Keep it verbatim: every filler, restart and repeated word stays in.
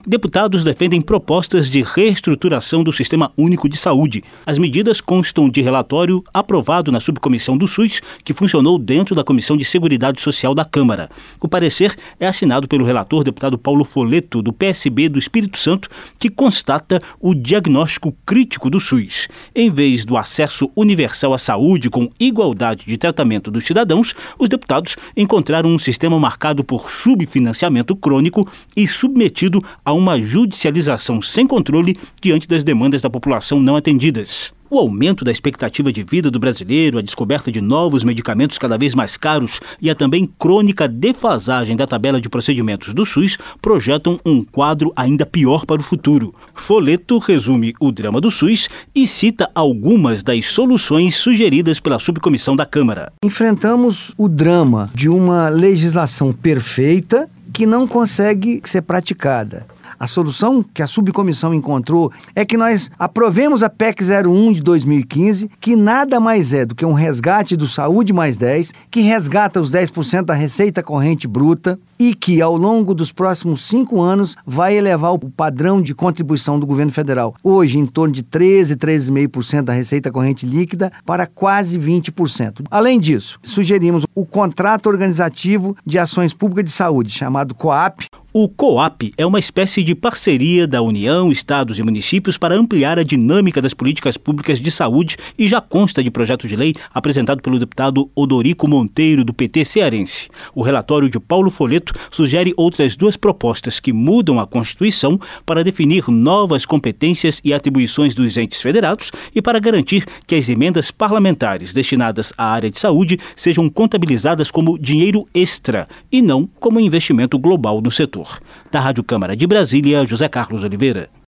Deputados defendem propostas de reestruturação do Sistema Único de Saúde. As medidas constam de relatório aprovado na subcomissão do SUS, que funcionou dentro da Comissão de Seguridade Social da Câmara. O parecer é assinado pelo relator deputado Paulo Folletto, do P S B do Espírito Santo, que constata o diagnóstico crítico do SUS. Em vez do acesso universal à saúde com igualdade de tratamento dos cidadãos, os deputados encontraram um sistema marcado por subfinanciamento crônico e submetido a uma judicialização sem controle diante das demandas da população não atendidas. O aumento da expectativa de vida do brasileiro, a descoberta de novos medicamentos cada vez mais caros e a também crônica defasagem da tabela de procedimentos do SUS projetam um quadro ainda pior para o futuro. Folletto resume o drama do SUS e cita algumas das soluções sugeridas pela subcomissão da Câmara. Enfrentamos o drama de uma legislação perfeita que não consegue ser praticada. A solução que a subcomissão encontrou é que nós aprovemos a P E C zero um de dois mil e quinze, que nada mais é do que um resgate do Saúde mais dez, que resgata os dez por cento da receita corrente bruta e que, ao longo dos próximos cinco anos, vai elevar o padrão de contribuição do governo federal, hoje em torno de treze, treze vírgula cinco por cento da receita corrente líquida, para quase vinte por cento. Além disso, sugerimos o Contrato Organizativo de Ações Públicas de Saúde, chamado COAP. O COAP é uma espécie de parceria da União, estados e municípios para ampliar a dinâmica das políticas públicas de saúde e já consta de projeto de lei apresentado pelo deputado Odorico Monteiro, do P T cearense. O relatório de Paulo Folletto sugere outras duas propostas que mudam a Constituição para definir novas competências e atribuições dos entes federados e para garantir que as emendas parlamentares destinadas à área de saúde sejam contabilizadas como dinheiro extra e não como investimento global no setor. Da Rádio Câmara de Brasília, José Carlos Oliveira.